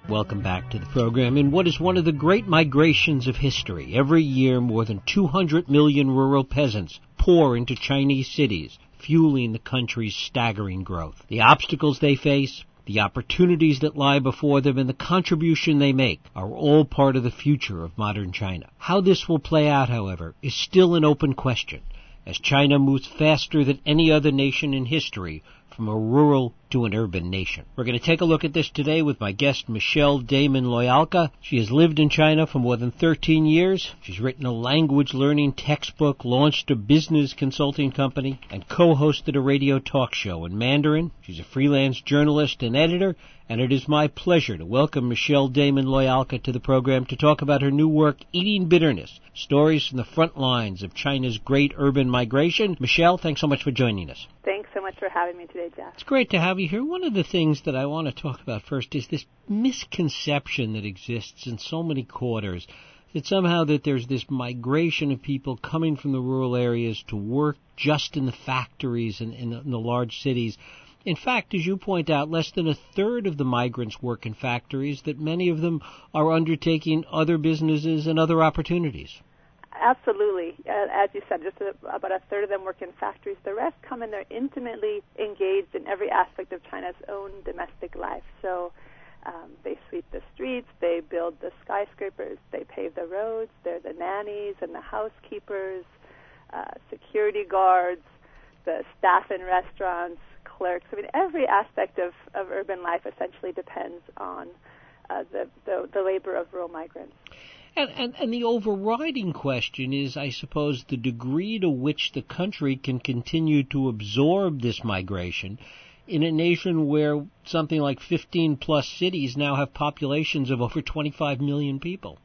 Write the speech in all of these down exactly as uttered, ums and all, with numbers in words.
Welcome back to the program. In what is one of the great migrations of history, every year more than two hundred million rural peasants pour into Chinese cities, fueling the country's staggering growth. The obstacles they face, the opportunities that lie before them, and the contribution they make are all part of the future of modern China. How this will play out, however, is still an open question, as China moves faster than any other nation in history from a rural to an urban nation. We're going to take a look at this today with my guest, Michelle Damon Loyalka. She has lived in China for more than thirteen years. She's written a language learning textbook, launched a business consulting company, and co-hosted a radio talk show in Mandarin. She's a freelance journalist and editor, and it is my pleasure to welcome Michelle Damon Loyalka to the program to talk about her new work, Eating Bitterness, Stories from the Front Lines of China's Great Urban Migration. Michelle, thanks so much for joining us. Thanks so much for having me today, Jeff. It's great to have you here. One of the things that I want to talk about first is this misconception that exists in so many quarters that somehow that there's this migration of people coming from the rural areas to work just in the factories and in the, in the large cities. In fact, as you point out, less than a third of the migrants work in factories, that many of them are undertaking other businesses and other opportunities. Absolutely. Uh, as you said, just a, about a third of them work in factories. The rest come and they're intimately engaged in every aspect of China's own domestic life. So um, they sweep the streets, they build the skyscrapers, they pave the roads, they're the nannies and the housekeepers, uh, security guards, the staff in restaurants, clerks. I mean, every aspect of, of urban life essentially depends on uh, the, the, the labor of rural migrants. And, and, and the overriding question is, I suppose, the degree to which the country can continue to absorb this migration in a nation where something like fifteen plus cities now have populations of over twenty-five million people.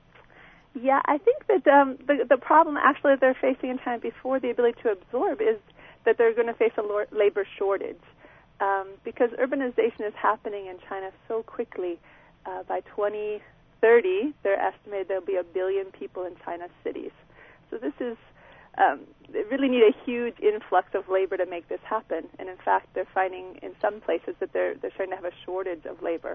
Yeah, I think that um, the, the problem actually that they're facing in China before the ability to absorb is that they're going to face a labor shortage um, because urbanization is happening in China so quickly. Uh, by twenty thirty, they're estimated there'll be a billion people in China's cities. So this is, um, they really need a huge influx of labor to make this happen. And in fact, they're finding in some places that they're, they're starting to have a shortage of labor.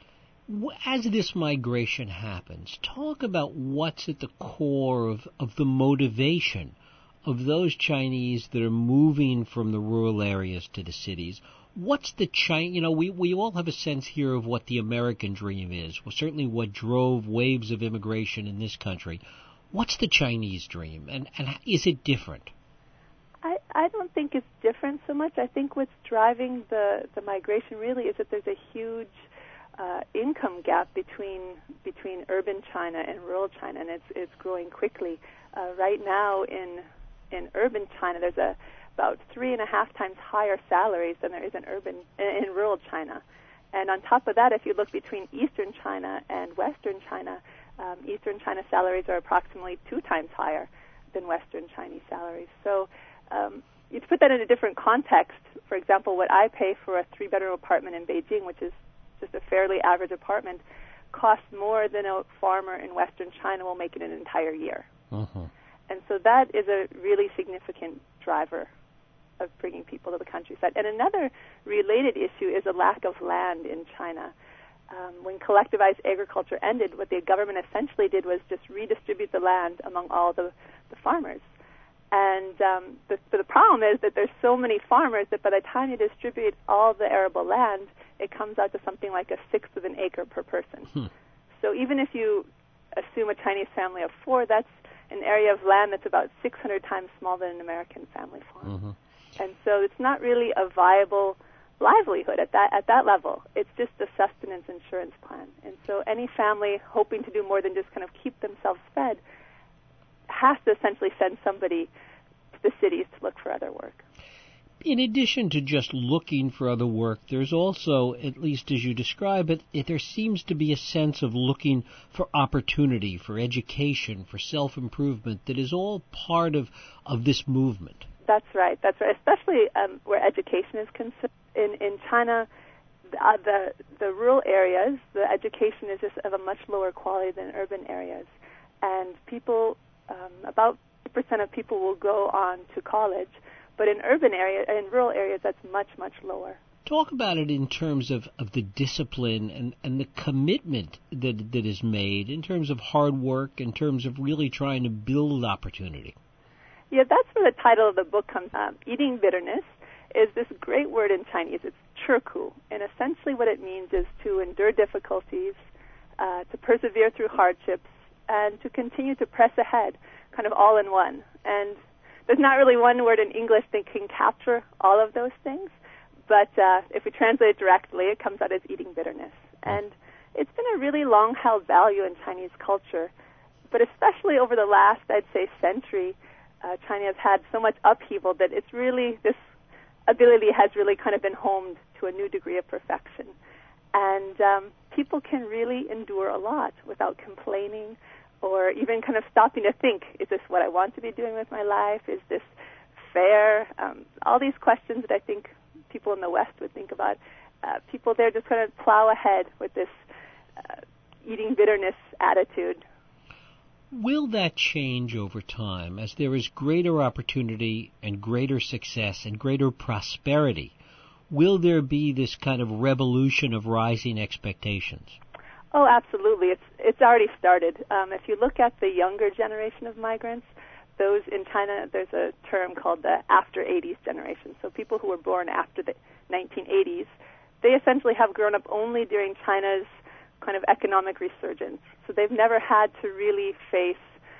As this migration happens, talk about what's at the core of, of the motivation of those Chinese that are moving from the rural areas to the cities. What's the China, you know, we, we all have a sense here of what the American dream is, well, certainly what drove waves of immigration in this country. What's the Chinese dream, and, and is it different? I, I don't think it's different so much. I think what's driving the, the migration really is that there's a huge uh, income gap between between urban China and rural China, and it's it's growing quickly. Uh, right now in in urban China, there's a about three and a half times higher salaries than there is in urban in, in rural China. And on top of that, if you look between eastern China and western China, um, eastern China salaries are approximately two times higher than western Chinese salaries. So um, you put that in a different context. For example, what I pay for a three-bedroom apartment in Beijing, which is just a fairly average apartment, costs more than a farmer in western China will make in an entire year. Uh-huh. And so that is a really significant driver of bringing people to the countryside. And another related issue is a lack of land in China. Um, when collectivized agriculture ended, what the government essentially did was just redistribute the land among all the, the farmers. And um, the, the problem is that there's so many farmers that by the time you distribute all the arable land, it comes out to something like a sixth of an acre per person. Hmm. So even if you assume a Chinese family of four, that's an area of land that's about six hundred times smaller than an American family farm. Mm-hmm. And so it's not really a viable livelihood at that at that level. It's just a sustenance insurance plan. And so any family hoping to do more than just kind of keep themselves fed has to essentially send somebody to the cities to look for other work. In addition to just looking for other work, there's also, at least as you describe it, it, there seems to be a sense of looking for opportunity, for education, for self-improvement that is all part of, of this movement. That's right. That's right. Especially um, where education is concerned. In in China, uh, the the rural areas, the education is just of a much lower quality than urban areas, and people, um, about fifty percent of people will go on to college. But in urban areas, in rural areas, that's much, much lower. Talk about it in terms of, of the discipline and, and the commitment that that is made in terms of hard work, in terms of really trying to build opportunity. Yeah, that's where the title of the book comes from. Eating bitterness is this great word in Chinese. It's churku, and essentially what it means is to endure difficulties, uh, to persevere through hardships, and to continue to press ahead, kind of all in one. And there's not really one word in English that can capture all of those things, but uh, if we translate it directly, it comes out as eating bitterness. And it's been a really long-held value in Chinese culture, but especially over the last, I'd say, century, uh, China has had so much upheaval that it's really, this ability has really kind of been honed to a new degree of perfection. And um, people can really endure a lot without complaining or even kind of stopping to think, is this what I want to be doing with my life? Is this fair? Um, all these questions that I think people in the West would think about. Uh, people there just kind of plow ahead with this uh, eating bitterness attitude. Will that change over time as there is greater opportunity and greater success and greater prosperity? Will there be this kind of revolution of rising expectations? Oh, absolutely. It's it's already started. Um, if you look at the younger generation of migrants, those in China, there's a term called the after eighties generation. So people who were born after the nineteen eighties, they essentially have grown up only during China's kind of economic resurgence. So they've never had to really face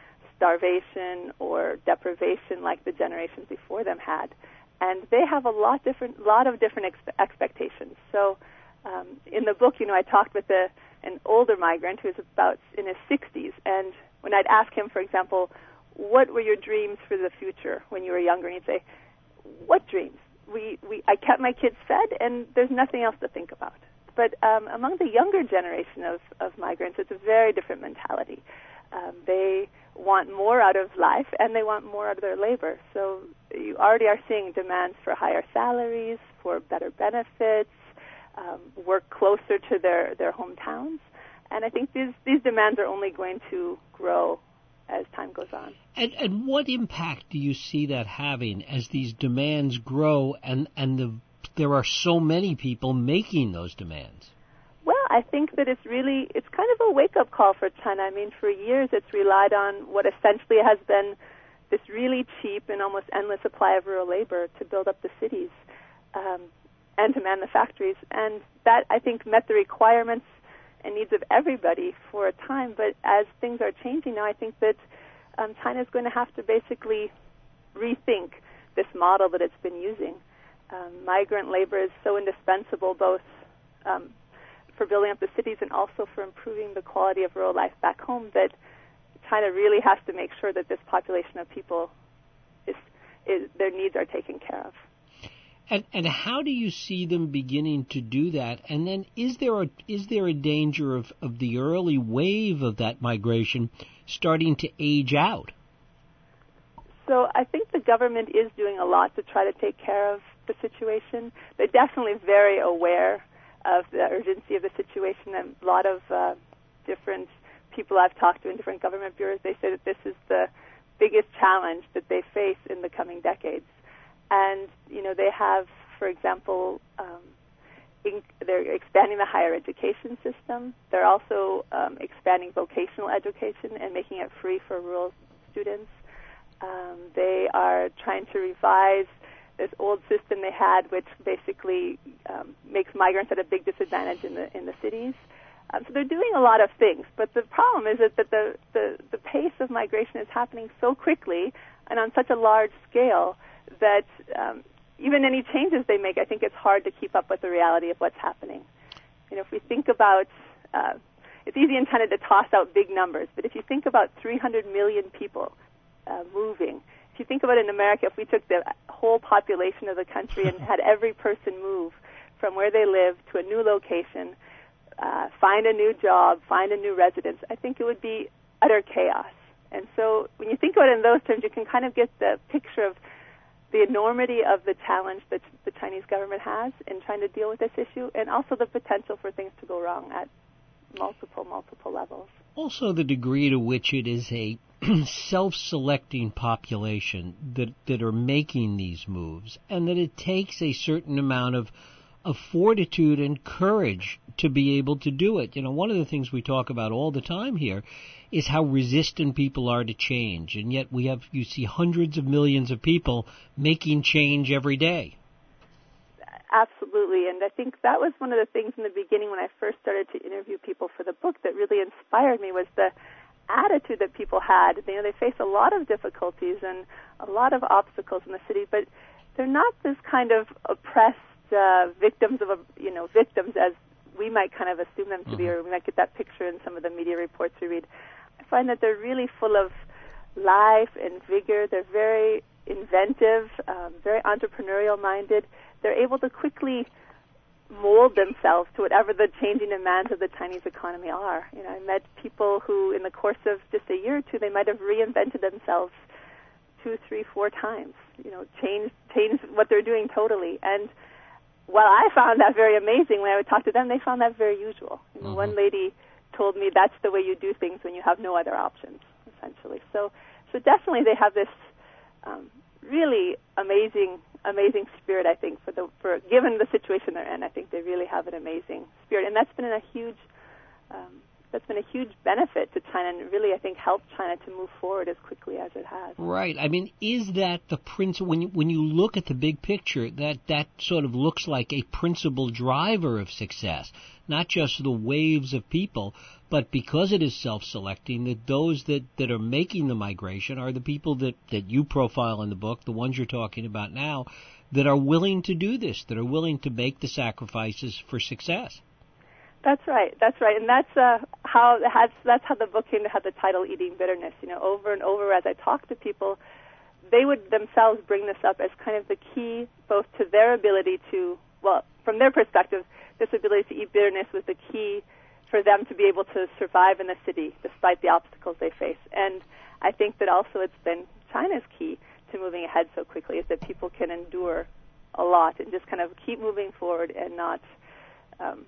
starvation or deprivation like the generations before them had. And they have a lot different, lot of different ex- expectations. So um, in the book, you know, I talked with a, an older migrant who's about in his sixties, and when I'd ask him, for example, what were your dreams for the future when you were younger? And he'd say, what dreams? We, we, I kept my kids fed, and there's nothing else to think about. But um, among the younger generation of, of migrants, it's a very different mentality. Um, they want more out of life, and they want more out of their labor. So you already are seeing demands for higher salaries, for better benefits, um, work closer to their, their hometowns. And I think these, these demands are only going to grow as time goes on. And, and what impact do you see that having as these demands grow and, and the, there are so many people making those demands? Well, I think that it's really, it's kind of a wake-up call for China. I mean, for years it's relied on what essentially has been this really cheap and almost endless supply of rural labor to build up the cities um, and to man the factories. And that, I think, met the requirements and needs of everybody for a time. But as things are changing now, I think that um, China is going to have to basically rethink this model that it's been using. Um, migrant labor is so indispensable, both um, for building up the cities and also for improving the quality of rural life back home, that China really has to make sure that this population of people, is, is their needs are taken care of. And, and how do you see them beginning to do that? And then is there a, is there a danger of, of the early wave of that migration starting to age out? So I think the government is doing a lot to try to take care of the situation. They're definitely very aware of the urgency of the situation, and a lot of uh, different people I've talked to in different government bureaus, they say that this is the biggest challenge that they face in the coming decades. And, you know, they have, for example, um, in, they're expanding the higher education system. They're also um, expanding vocational education and making it free for rural students. Um, they are trying to revise this old system they had, which basically um, makes migrants at a big disadvantage in the in the cities. Um, so they're doing a lot of things, but the problem is that, that the, the the pace of migration is happening so quickly and on such a large scale that um, even any changes they make, I think it's hard to keep up with the reality of what's happening. You know, if we think about, uh, it's easy in China to toss out big numbers, but if you think about three hundred million people uh, moving, if you think about it in America, if we took the whole population of the country and had every person move from where they live to a new location, uh, find a new job, find a new residence, I think it would be utter chaos. And so when you think about it in those terms, you can kind of get the picture of the enormity of the challenge that the Chinese government has in trying to deal with this issue, and also the potential for things to go wrong at multiple, multiple levels. Also the degree to which it is a self-selecting population that, that are making these moves, and that it takes a certain amount of of fortitude and courage to be able to do it. You know, one of the things we talk about all the time here is how resistant people are to change, and yet we have, you see hundreds of millions of people making change every day. Absolutely, and I think that was one of the things in the beginning when I first started to interview people for the book that really inspired me was the attitude that people had. You know, they face a lot of difficulties and a lot of obstacles in the city, but they're not this kind of oppressed uh, victims of, a, you know, victims as we might kind of assume them to mm-hmm. be, or we might get that picture in some of the media reports we read. I find that they're really full of life and vigor. They're very inventive, um, very entrepreneurial-minded. They're able to quickly mold themselves to whatever the changing demands of the Chinese economy are. You know, I met people who, in the course of just a year or two, they might have reinvented themselves two, three, four times. You know, changed changed what they're doing totally. And while I found that very amazing, when I would talk to them, they found that very usual. You know, mm-hmm. One lady told me that's the way you do things when you have no other options, essentially. So, so definitely they have this um, really amazing, amazing spirit. I think for the for given the situation they're in, I think they really have an amazing spirit, and that's been a huge. Um, That's been a huge benefit to China and really, I think, helped China to move forward as quickly as it has. Right. I mean, is that the principle, when you, when you look at the big picture, that, that sort of looks like a principal driver of success, not just the waves of people, but because it is self-selecting, that those that, that are making the migration are the people that, that you profile in the book, the ones you're talking about now, that are willing to do this, that are willing to make the sacrifices for success. That's right. That's right, and that's uh, how that's, that's how the book came to have the title "Eating Bitterness." You know, over and over as I talked to people, they would themselves bring this up as kind of the key, both to their ability to, well, from their perspective, this ability to eat bitterness was the key for them to be able to survive in the city despite the obstacles they face. And I think that also it's been China's key to moving ahead so quickly is that people can endure a lot and just kind of keep moving forward and not. Um,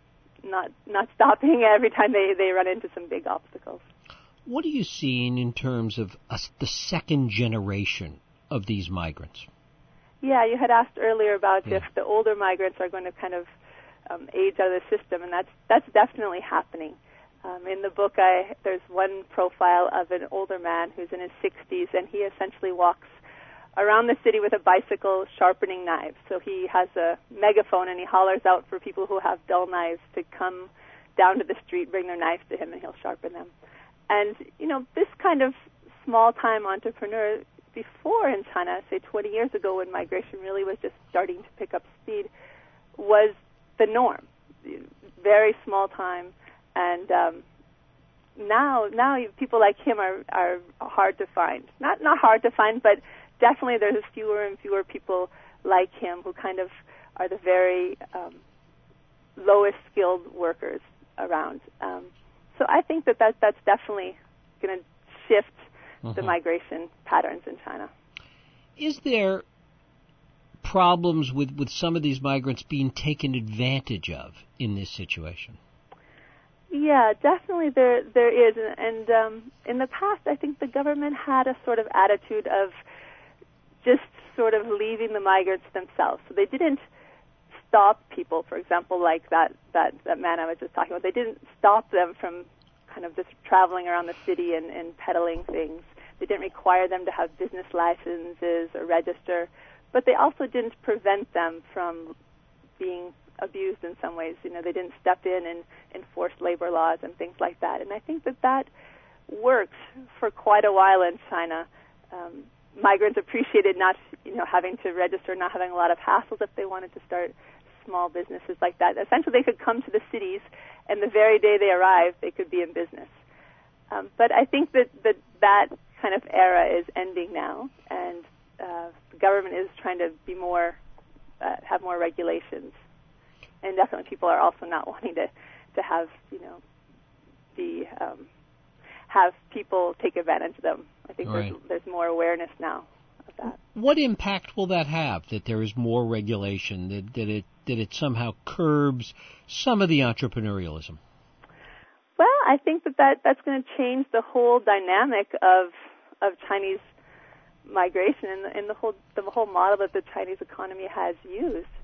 Not not stopping every time they, they run into some big obstacles. What are you seeing in terms of uh, the second generation of these migrants? Yeah, you had asked earlier about yeah. if the older migrants are going to kind of um, age out of the system, and that's that's definitely happening. Um, in the book, I there's one profile of an older man who's in his sixties, and he essentially walks around the city with a bicycle sharpening knives. So he has a megaphone and he hollers out for people who have dull knives to come down to the street, bring their knives to him, and he'll sharpen them. And, you know, this kind of small-time entrepreneur before in China, say twenty years ago when migration really was just starting to pick up speed, was the norm. Very small time. And um, now now people like him are, are hard to find. Not not hard to find, but definitely there's fewer and fewer people like him who kind of are the very um, lowest skilled workers around. Um, so I think that, that that's definitely going to shift mm-hmm. the migration patterns in China. Is there problems with, with some of these migrants being taken advantage of in this situation? Yeah, definitely there there is. And, and um, in the past, I think the government had a sort of attitude of just sort of leaving the migrants themselves. So they didn't stop people, for example, like that, that, that man I was just talking about. They didn't stop them from kind of just traveling around the city and, and peddling things. They didn't require them to have business licenses or register, but they also didn't prevent them from being abused in some ways. You know, they didn't step in and enforce labor laws and things like that. And I think that that worked for quite a while in China. Um, Migrants appreciated not, you know, having to register, not having a lot of hassles if they wanted to start small businesses like that. Essentially, they could come to the cities, and the very day they arrived, they could be in business. Um, but I think that, that that kind of era is ending now, and uh, the government is trying to be more, uh, have more regulations. And definitely, people are also not wanting to, to have, you know, the um, have people take advantage of them. I think right. there's, there's more awareness now of that. What impact will that have, that there is more regulation, that, that it that it somehow curbs some of the entrepreneurialism? Well, I think that, that that's going to change the whole dynamic of of Chinese migration and the, and the whole the whole model that the Chinese economy has used.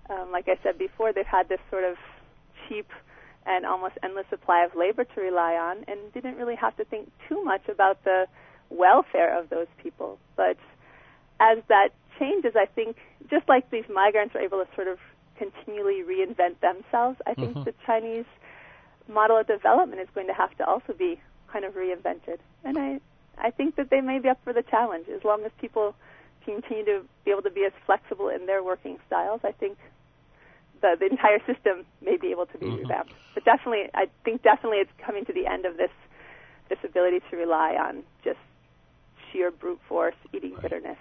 Um, like I said before, they've had this sort of cheap and almost endless supply of labor to rely on, and didn't really have to think too much about the welfare of those people. But as that changes, I think, just like these migrants are able to sort of continually reinvent themselves, I think mm-hmm. the Chinese model of development is going to have to also be kind of reinvented. And I, I think that they may be up for the challenge. As long as people continue to be able to be as flexible in their working styles, I think the, the entire system may be able to be mm-hmm. revamped. But definitely, I think definitely it's coming to the end of this this ability to rely on just sheer brute force eating right. bitterness.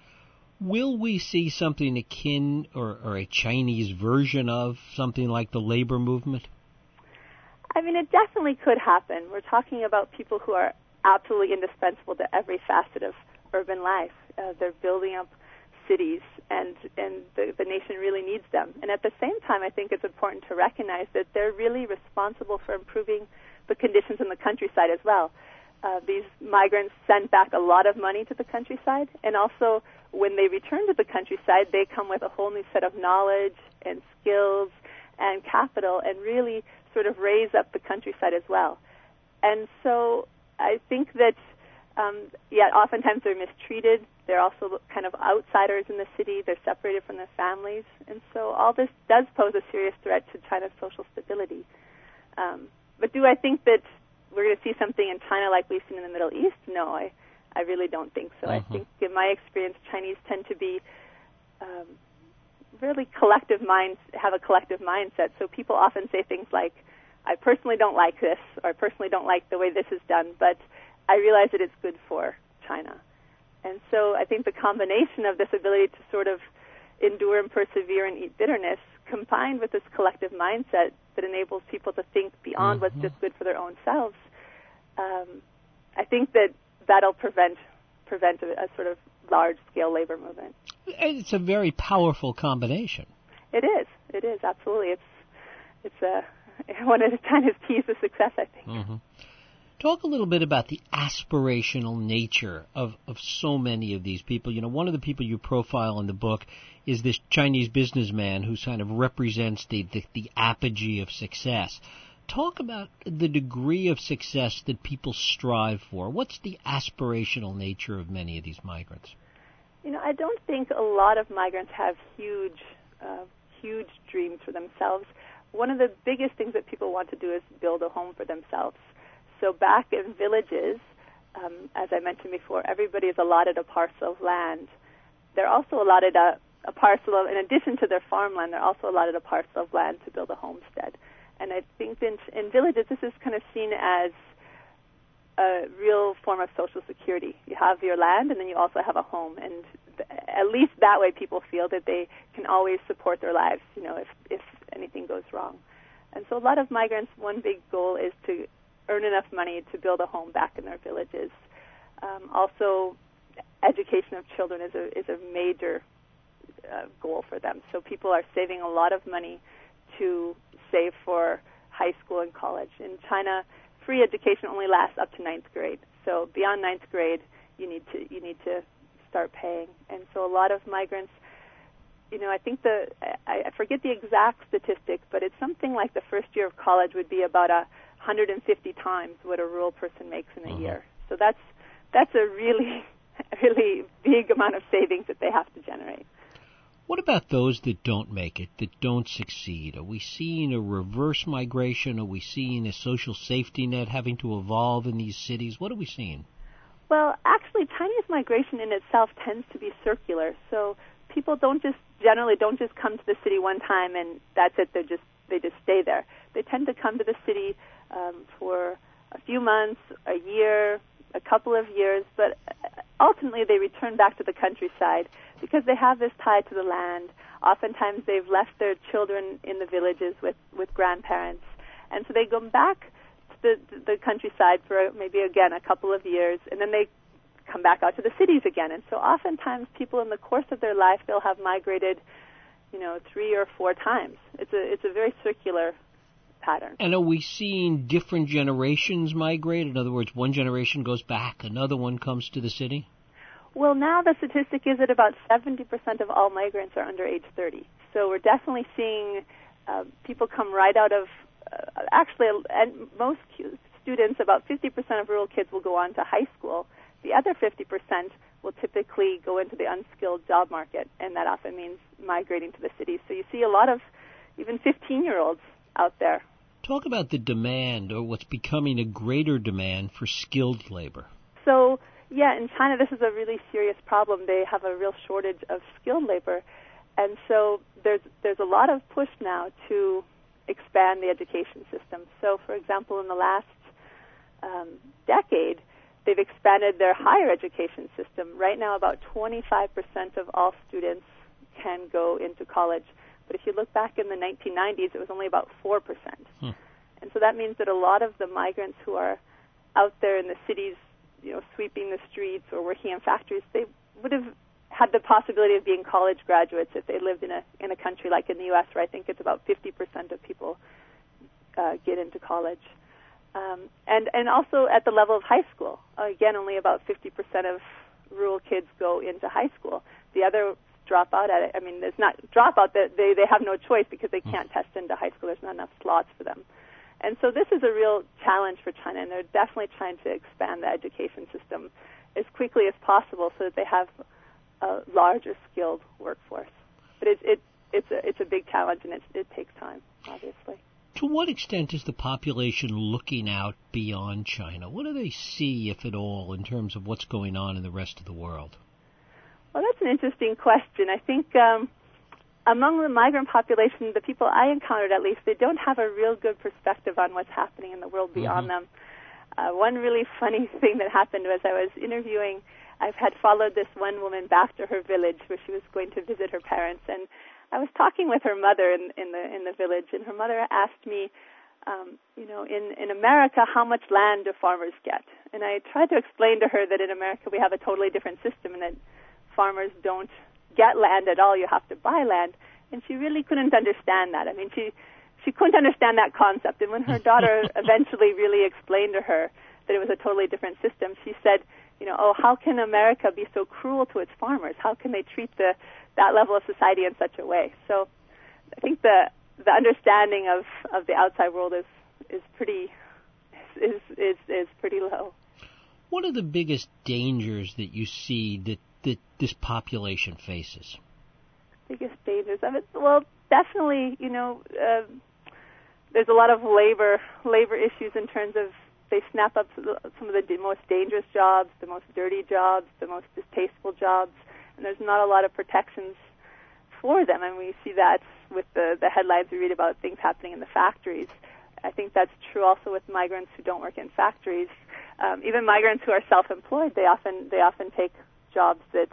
Will we see something akin or, or a Chinese version of something like the labor movement? I mean, it definitely could happen. We're talking about people who are absolutely indispensable to every facet of urban life. Uh, they're building up cities, and, and the, the nation really needs them. And at the same time, I think it's important to recognize that they're really responsible for improving the conditions in the countryside as well. Uh, these migrants send back a lot of money to the countryside, and also when they return to the countryside, they come with a whole new set of knowledge and skills and capital, and really sort of raise up the countryside as well. And so I think that, um, yeah, oftentimes they're mistreated. They're also kind of outsiders in the city. They're separated from their families. And so all this does pose a serious threat to China's social stability. Um, but do I think that we're going to see something in China like we've seen in the Middle East? No, I, I really don't think so. Uh-huh. I think, in my experience, Chinese tend to be um, really collective minds, have a collective mindset. So people often say things like, I personally don't like this, or I personally don't like the way this is done, but I realize that it's good for China. And so I think the combination of this ability to sort of endure and persevere and eat bitterness, combined with this collective mindset that enables people to think beyond mm-hmm. what's just good for their own selves, um, I think that that'll prevent prevent a, a sort of large-scale labor movement. It's a very powerful combination. It is. It is, absolutely. It's it's a, one of China's keys to success, I think. Mm-hmm. Talk a little bit about the aspirational nature of, of so many of these people. You know, one of the people you profile in the book is this Chinese businessman who kind of represents the, the, the apogee of success. Talk about the degree of success that people strive for. What's the aspirational nature of many of these migrants? You know, I don't think a lot of migrants have huge, uh, huge dreams for themselves. One of the biggest things that people want to do is build a home for themselves. So back in villages, um, as I mentioned before, everybody is allotted a parcel of land. They're also allotted a, a parcel of, in addition to their farmland, they're also allotted a parcel of land to build a homestead. And I think in, in villages, this is kind of seen as a real form of social security. You have your land, and then you also have a home. And th- at least that way people feel that they can always support their lives, you know, if, if anything goes wrong. And so a lot of migrants, one big goal is to earn enough money to build a home back in their villages. Um, also, education of children is a, is a major uh, goal for them. So people are saving a lot of money to save for high school and college. In China, free education only lasts up to ninth grade. So beyond ninth grade, you need to you need to start paying. And so a lot of migrants, you know, I think the I, I forget the exact statistic, but it's something like the first year of college would be about a one hundred fifty times what a rural person makes in a uh-huh. year. So that's that's a really really big amount of savings that they have to generate. What about those that don't make it, that don't succeed? Are we seeing a reverse migration? Are we seeing a social safety net having to evolve in these cities? What are we seeing? Well, actually, Chinese migration in itself tends to be circular. So people don't just generally don't just come to the city one time and that's it. They just they just stay there. They tend to come to the city um, for a few months, a year, a couple of years, but ultimately they return back to the countryside because they have this tie to the land. Oftentimes they've left their children in the villages with, with grandparents, and so they go back to the, the countryside for maybe, again, a couple of years, and then they come back out to the cities again. And so oftentimes people in the course of their life, they'll have migrated, you know, three or four times. It's a, it's a very circular pattern. And are we seeing different generations migrate? In other words, one generation goes back, another one comes to the city? Well, now the statistic is that about seventy percent of all migrants are under age thirty. so we're definitely seeing uh, people come right out of, uh, actually, and most students, about fifty percent of rural kids will go on to high school. The other fifty percent will typically go into the unskilled job market, and that often means migrating to the cities. So you see a lot of even fifteen-year-olds out there. Talk about the demand, or what's becoming a greater demand for skilled labor. So, yeah, in China, this is a really serious problem. They have a real shortage of skilled labor. And so there's there's a lot of push now to expand the education system. So, for example, in the last um, decade, they've expanded their higher education system. Right now, about twenty-five percent of all students can go into college. But if you look back in the nineteen nineties, it was only about four percent. Hmm. And so that means that a lot of the migrants who are out there in the cities, you know, sweeping the streets or working in factories, they would have had the possibility of being college graduates if they lived in a in a country like in the U S, where I think it's about fifty percent of people uh, get into college. Um, and, and also at the level of high school. Uh, again, only about fifty percent of rural kids go into high school. The other drop out at it. I mean, there's not drop out, that they, they have no choice because they can't test into high school. There's not enough slots for them. And so this is a real challenge for China, and they're definitely trying to expand the education system as quickly as possible so that they have a larger skilled workforce. But it, it, it's, a, it's a big challenge, and it, it takes time, obviously. To what extent is the population looking out beyond China? What do they see, if at all, in terms of what's going on in the rest of the world? Well, that's an interesting question. I think um, among the migrant population, the people I encountered at least, they don't have a real good perspective on what's happening in the world beyond mm-hmm. them. Uh, one really funny thing that happened was I was interviewing, I had followed this one woman back to her village where she was going to visit her parents, and I was talking with her mother in, in the in the village, and her mother asked me, um, you know, in, in America, how much land do farmers get? And I tried to explain to her that in America we have a totally different system and that farmers don't get land at all. You have to buy land. And she really couldn't understand that. I mean, she she couldn't understand that concept. And when her daughter eventually really explained to her that it was a totally different system, she said, you know, oh, how can America be so cruel to its farmers? How can they treat the that level of society in such a way? So I think the the understanding of, of the outside world is is pretty is is is pretty low. What are the biggest dangers that you see that, that this population faces? Biggest dangers of it? Well, definitely, you know, uh, there's a lot of labor labor issues in terms of they snap up some of the most dangerous jobs, the most dirty jobs, the most distasteful jobs, and there's not a lot of protections for them. And we see that with the, the headlines we read about things happening in the factories. I think that's true also with migrants who don't work in factories. Um, even migrants who are self-employed, they often they often take jobs that,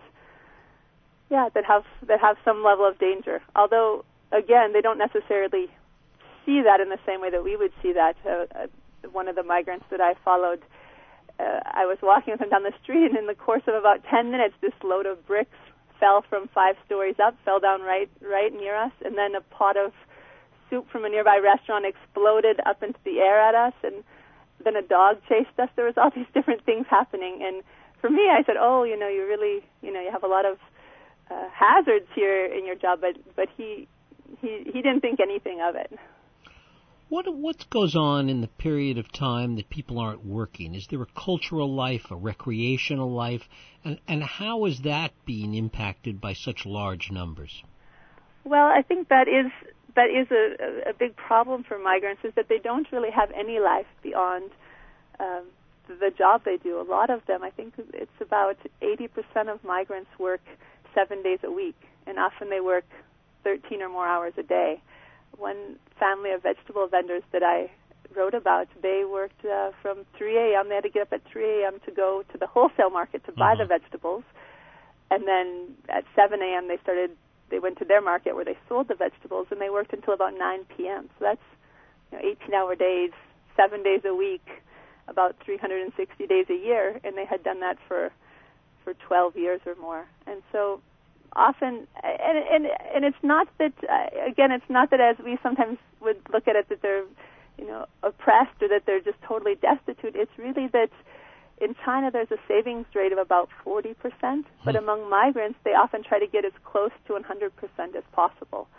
yeah, that have that have some level of danger. Although, again, they don't necessarily see that in the same way that we would see that. Uh, uh, one of the migrants that I followed, uh, I was walking with him down the street, and in the course of about ten minutes, this load of bricks fell from five stories up, fell down right right near us, and then a pot of soup from a nearby restaurant exploded up into the air at us, and then a dog chased us. There was all these different things happening, and for me, I said, oh, you know, you really, you know, you have a lot of uh, hazards here in your job, but but he he he didn't think anything of it. What what goes on in the period of time that people aren't working? Is there a cultural life, a recreational life, and and how is that being impacted by such large numbers? Well, I think that is that is a, a big problem for migrants, is that they don't really have any life beyond um, the job they do. A lot of them, I think it's about eighty percent of migrants work seven days a week, and often they work thirteen or more hours a day. One family of vegetable vendors that I wrote about, they worked uh, from three a.m. They had to get up at three a.m. to go to the wholesale market to buy mm-hmm. the vegetables, and then at seven a.m. they started. They went to their market where they sold the vegetables, and they worked until about nine p.m. So that's, you know, eighteen-hour days, seven days a week, about three hundred sixty days a year, and they had done that for for twelve years or more. And so often, and and and it's not that uh, again, it's not that as we sometimes would look at it that they're, you know, oppressed or that they're just totally destitute. It's really that in China there's a savings rate of about forty percent, but among migrants they often try to get as close to one hundred percent as possible.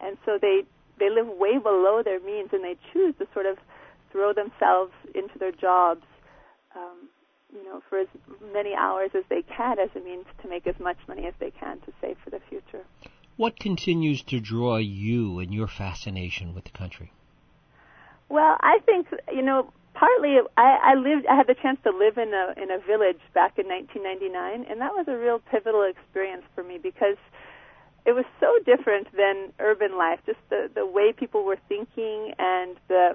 And so they, they live way below their means, and they choose to sort of throw themselves into their jobs, um, you know, for as many hours as they can as a means to make as much money as they can to save for the future. What continues to draw you and your fascination with the country? Well, I think, you know, partly I, I lived, I had the chance to live in a in a village back in nineteen ninety-nine, and that was a real pivotal experience for me because it was so different than urban life, just the, the way people were thinking and the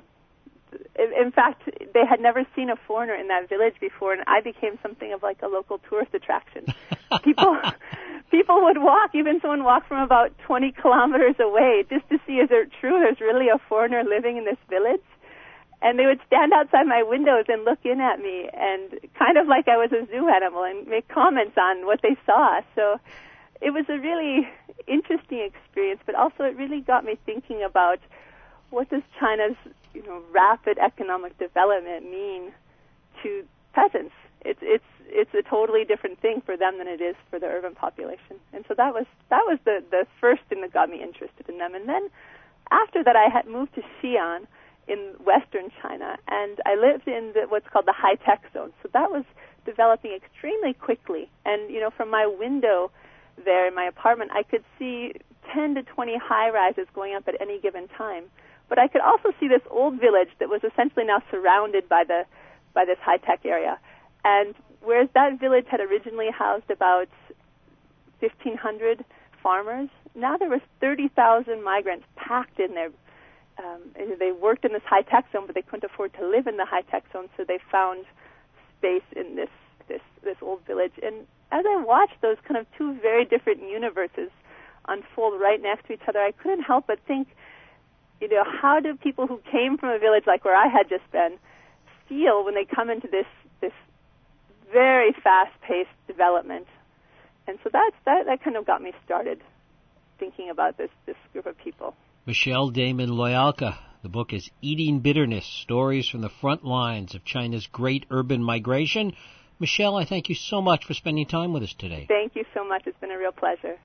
in fact, they had never seen a foreigner in that village before, and I became something of like a local tourist attraction. People people would walk, even someone walked from about twenty kilometers away just to see, is it true there's really a foreigner living in this village? And they would stand outside my windows and look in at me, and kind of like I was a zoo animal, and make comments on what they saw. So it was a really interesting experience, but also it really got me thinking about what does China's, you know, rapid economic development mean to peasants? It's it's it's a totally different thing for them than it is for the urban population. And so that was that was the the first thing that got me interested in them. And then after that, I had moved to Xi'an in western China, and I lived in the, what's called the high-tech zone. So that was developing extremely quickly. And you know, from my window there in my apartment, I could see ten to twenty high-rises going up at any given time. But I could also see this old village that was essentially now surrounded by the by this high-tech area. And whereas that village had originally housed about fifteen hundred farmers, now there was thirty thousand migrants packed in there. Um, they worked in this high-tech zone, but they couldn't afford to live in the high-tech zone, so they found space in this, this, this old village. And as I watched those kind of two very different universes unfold right next to each other, I couldn't help but think, you know, how do people who came from a village like where I had just been feel when they come into this this very fast-paced development? And so that's, that that kind of got me started thinking about this this group of people. Michelle Damon Loyalka. The book is Eating Bitterness, Stories from the Front Lines of China's Great Urban Migration. Michelle, I thank you so much for spending time with us today. Thank you so much. It's been a real pleasure.